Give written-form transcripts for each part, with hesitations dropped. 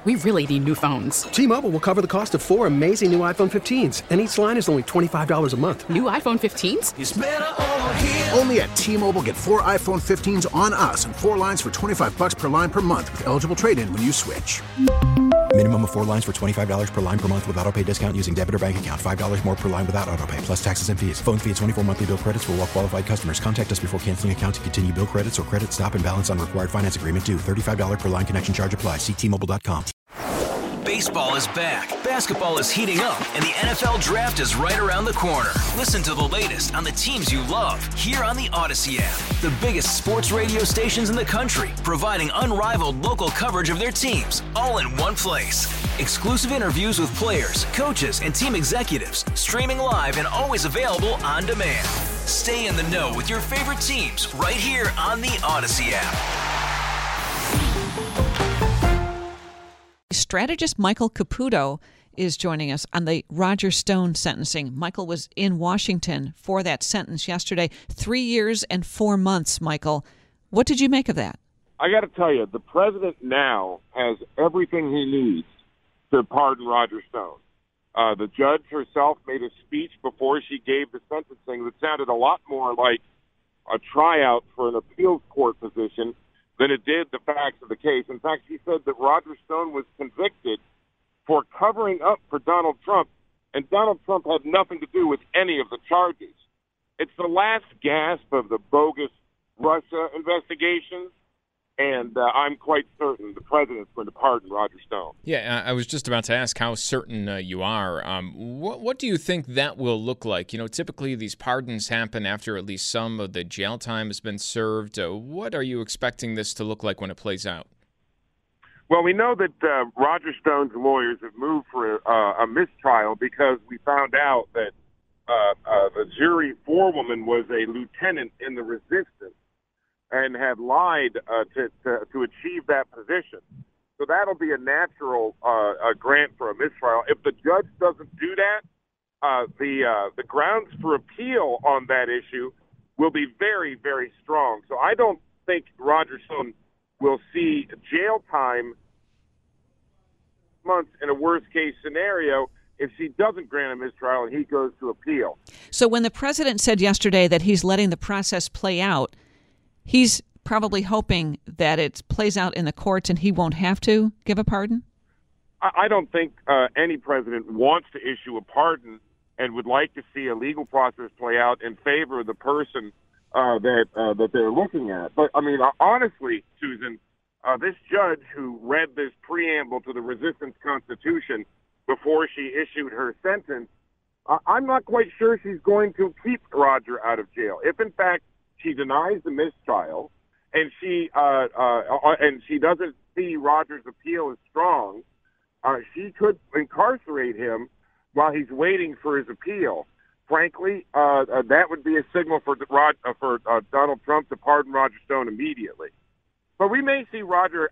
We really need new phones. T-Mobile will cover the cost of 4 amazing new iPhone 15s, and each line is only $25 a month. New iPhone 15s? It's better over here. Only at T-Mobile, get 4 iPhone 15s on us and 4 lines for $25 per line per month with eligible trade-in when you switch. Minimum of 4 lines for $25 per line per month with autopay discount using debit or bank account. $5 more per line without autopay, plus taxes and fees. Phone fee at 24 monthly bill credits for well-qualified customers. Contact us before canceling account to continue bill credits or credit stop and balance on required finance agreement due. $35 per line connection charge applies. See T-Mobile.com. Baseball is back, basketball is heating up, and the NFL Draft is right around the corner. Listen to the latest on the teams you love here on the Odyssey app. The biggest sports radio stations in the country, providing unrivaled local coverage of their teams, all in one place. Exclusive interviews with players, coaches, and team executives, streaming live and always available on demand. Stay in the know with your favorite teams right here on the Odyssey app. Strategist Michael Caputo is joining us on the Roger Stone sentencing. Michael was in Washington for that sentence yesterday. 3 years and 4 months, Michael. What did you make of that? I got to tell you, the president now has everything he needs to pardon Roger Stone. The judge herself made a speech before she gave the sentencing that sounded a lot more like a tryout for an appeals court position than it did the facts of the case. In fact, she said that Roger Stone was convicted for covering up for Donald Trump, and Donald Trump had nothing to do with any of the charges. It's the last gasp of the bogus Russia investigations, and I'm quite certain the president's going to pardon Roger Stone. Yeah, I was just about to ask how certain you are. What do you think that will look like? You know, typically these pardons happen after at least some of the jail time has been served. What are you expecting this to look like when it plays out? Well, we know that Roger Stone's lawyers have moved for a mistrial because we found out that the jury forewoman was a lieutenant in the resistance and had lied to achieve that position. So that'll be a natural grant for a mistrial. If the judge doesn't do that, the grounds for appeal on that issue will be very, very strong. So I don't think Roger Stone will see jail time months in a worst-case scenario if she doesn't grant a mistrial and he goes to appeal. So when the president said yesterday that he's letting the process play out, he's probably hoping that it plays out in the courts and he won't have to give a pardon? I don't think any president wants to issue a pardon and would like to see a legal process play out in favor of the person that they're looking at. But, I mean, honestly, Susan, this judge who read this preamble to the Resistance Constitution before she issued her sentence, I'm not quite sure she's going to keep Roger out of jail. If, in fact, she denies the mistrial, and she doesn't see Roger's appeal as strong, she could incarcerate him while he's waiting for his appeal. Frankly, that would be a signal for Donald Trump to pardon Roger Stone immediately. But we may see Roger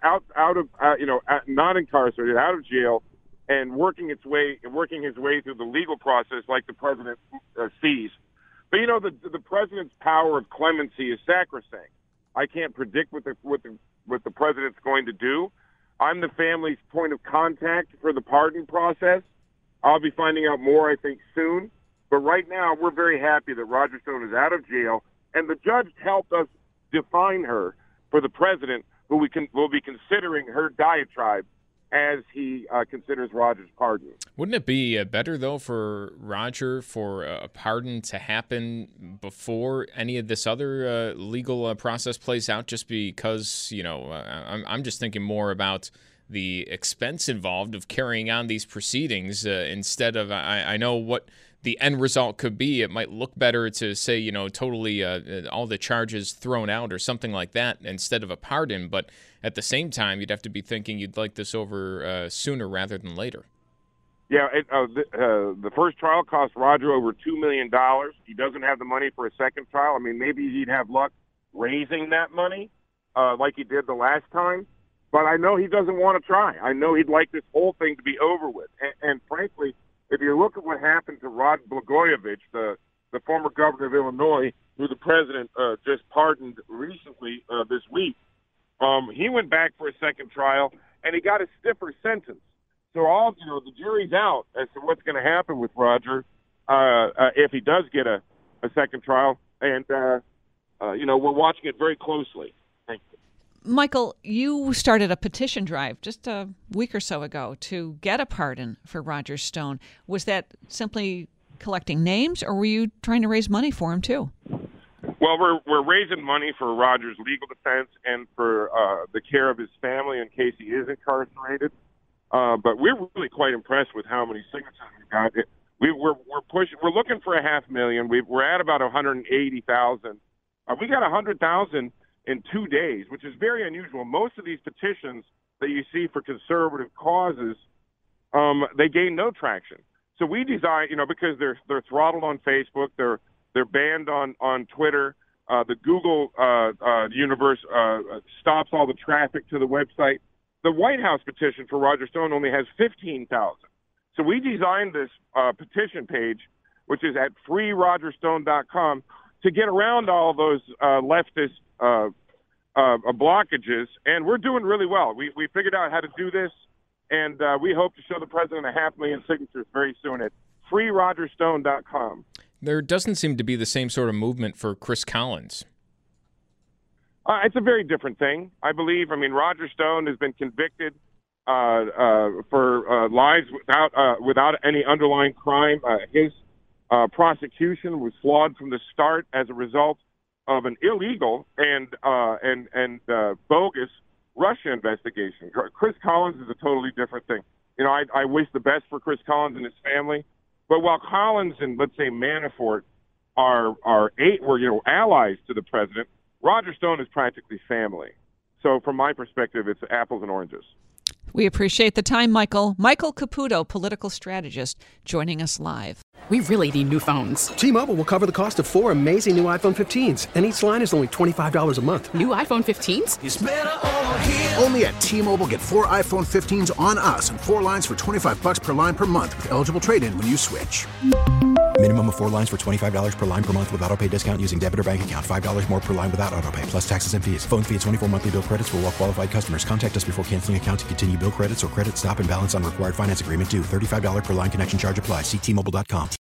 not incarcerated, out of jail, and working his way through the legal process like the president sees. But you know, the president's power of clemency is sacrosanct. I can't predict what the president's going to do. I'm the family's point of contact for the pardon process. I'll be finding out more, I think, soon. But right now, we're very happy that Roger Stone is out of jail, and the judge helped us define her for the president, who will be considering her diatribe as he considers Roger's pardon. Wouldn't it be better, though, for Roger for a pardon to happen before any of this other legal process plays out? Just because, you know, I'm just thinking more about the expense involved of carrying on these proceedings instead of, I know what the end result could be. It might look better to say, you know, totally all the charges thrown out or something like that instead of a pardon. But at the same time, you'd have to be thinking you'd like this over sooner rather than later. Yeah, the first trial cost Roger over $2 million. He doesn't have the money for a second trial. I mean, maybe he'd have luck raising that money like he did the last time. But I know he doesn't want to try. I know he'd like this whole thing to be over with. And frankly, if you look at what happened to Rod Blagojevich, the former governor of Illinois, who the president just pardoned recently this week, He went back for a second trial, and he got a stiffer sentence. So the jury's out as to what's going to happen with Roger if he does get a second trial, and we're watching it very closely. Thank you. Michael, you started a petition drive just a week or so ago to get a pardon for Roger Stone. Was that simply collecting names, or were you trying to raise money for him too? Well, we're raising money for Roger's legal defense and for the care of his family in case he is incarcerated. But we're really quite impressed with how many signatures we got. We're pushing. We're looking for 500,000. We're at about 180,000. We got 100,000 in 2 days, which is very unusual. Most of these petitions that you see for conservative causes, they gain no traction. So we designed, because they're throttled on Facebook, they're banned on Twitter. The Google universe stops all the traffic to the website. The White House petition for Roger Stone only has 15,000. So we designed this petition page, which is at freerogerstone.com, to get around all those leftist blockages, and we're doing really well. We figured out how to do this, and we hope to show the president 500,000 signatures very soon at freerogerstone.com. There doesn't seem to be the same sort of movement for Chris Collins. It's a very different thing, I believe. I mean, Roger Stone has been convicted for lies without any underlying crime. His prosecution was flawed from the start as a result of an illegal and bogus Russia investigation. Chris Collins is a totally different thing. I wish the best for Chris Collins and his family. But while Collins and, let's say, Manafort were allies to the president, Roger Stone is practically family. So from my perspective, it's apples and oranges. We appreciate the time, Michael. Michael Caputo, political strategist, joining us live. We really need new phones. T-Mobile will cover the cost of 4 amazing new iPhone 15s, and each line is only $25 a month. New iPhone 15s? It's better over here. Only at T-Mobile, get 4 iPhone 15s on us and 4 lines for $25 per line per month with eligible trade-in when you switch. Minimum of 4 lines for $25 per line per month with autopay discount using debit or bank account. $5 more per line without autopay, plus taxes and fees. Phone fee at 24 monthly bill credits for well-qualified customers. Contact us before canceling account to continue bill credits or credit stop and balance on required finance agreement due. $35 per line connection charge applies. See T-Mobile.com.